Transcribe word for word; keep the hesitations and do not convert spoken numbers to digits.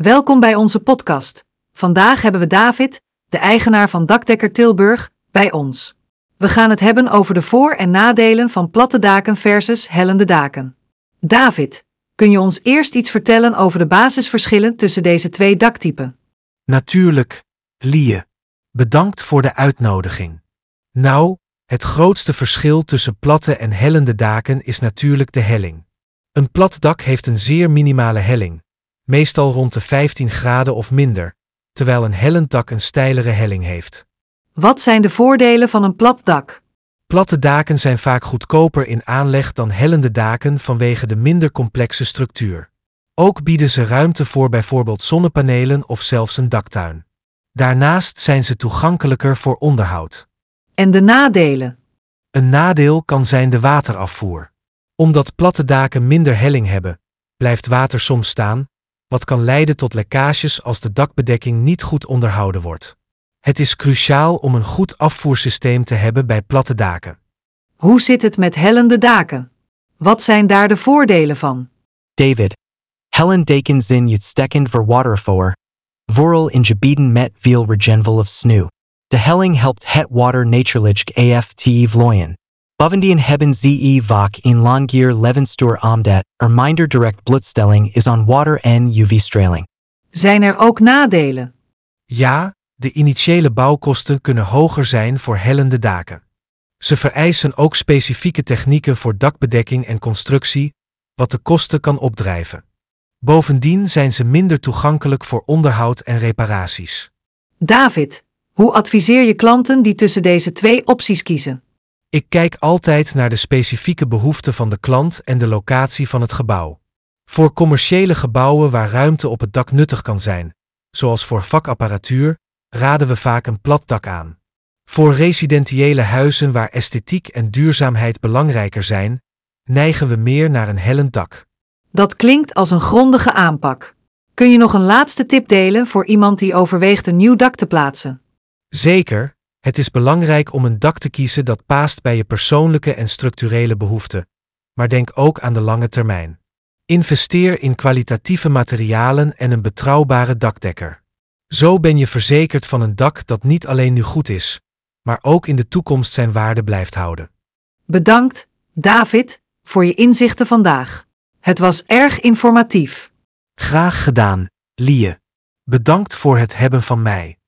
Welkom bij onze podcast. Vandaag hebben we David, de eigenaar van Dakdekker Tilburg, bij ons. We gaan het hebben over de voor- en nadelen van platte daken versus hellende daken. David, kun je ons eerst iets vertellen over de basisverschillen tussen deze twee daktypen? Natuurlijk, Lie. Bedankt voor de uitnodiging. Nou, het grootste verschil tussen platte en hellende daken is natuurlijk de helling. Een plat dak heeft een zeer minimale helling, meestal rond de vijftien graden of minder, terwijl een hellend dak een steilere helling heeft. Wat zijn de voordelen van een plat dak? Platte daken zijn vaak goedkoper in aanleg dan hellende daken vanwege de minder complexe structuur. Ook bieden ze ruimte voor bijvoorbeeld zonnepanelen of zelfs een daktuin. Daarnaast zijn ze toegankelijker voor onderhoud. En de nadelen? Een nadeel kan zijn de waterafvoer. Omdat platte daken minder helling hebben, blijft water soms staan, wat kan leiden tot lekkages als de dakbedekking niet goed onderhouden wordt. Het is cruciaal om een goed afvoersysteem te hebben bij platte daken. Hoe zit het met hellende daken? Wat zijn daar de voordelen van? David. Helen daken zijn uitstekend voor waterafvoer. Vooral in gebieden met veel regenval of sneeuw. De helling helpt het water natuurlijk af te vloeien. Bovendien hebben ze vaak een langer levensduur omdat er minder direct blootstelling is aan water en U V-straling. Zijn er ook nadelen? Ja, de initiële bouwkosten kunnen hoger zijn voor hellende daken. Ze vereisen ook specifieke technieken voor dakbedekking en constructie, wat de kosten kan opdrijven. Bovendien zijn ze minder toegankelijk voor onderhoud en reparaties. David, hoe adviseer je klanten die tussen deze twee opties kiezen? Ik kijk altijd naar de specifieke behoeften van de klant en de locatie van het gebouw. Voor commerciële gebouwen waar ruimte op het dak nuttig kan zijn, zoals voor vakapparatuur, raden we vaak een plat dak aan. Voor residentiële huizen waar esthetiek en duurzaamheid belangrijker zijn, neigen we meer naar een hellend dak. Dat klinkt als een grondige aanpak. Kun je nog een laatste tip delen voor iemand die overweegt een nieuw dak te plaatsen? Zeker, het is belangrijk om een dak te kiezen dat past bij je persoonlijke en structurele behoeften, maar denk ook aan de lange termijn. Investeer in kwalitatieve materialen en een betrouwbare dakdekker. Zo ben je verzekerd van een dak dat niet alleen nu goed is, maar ook in de toekomst zijn waarde blijft houden. Bedankt, David, voor je inzichten vandaag. Het was erg informatief. Graag gedaan, Lie. Bedankt voor het hebben van mij.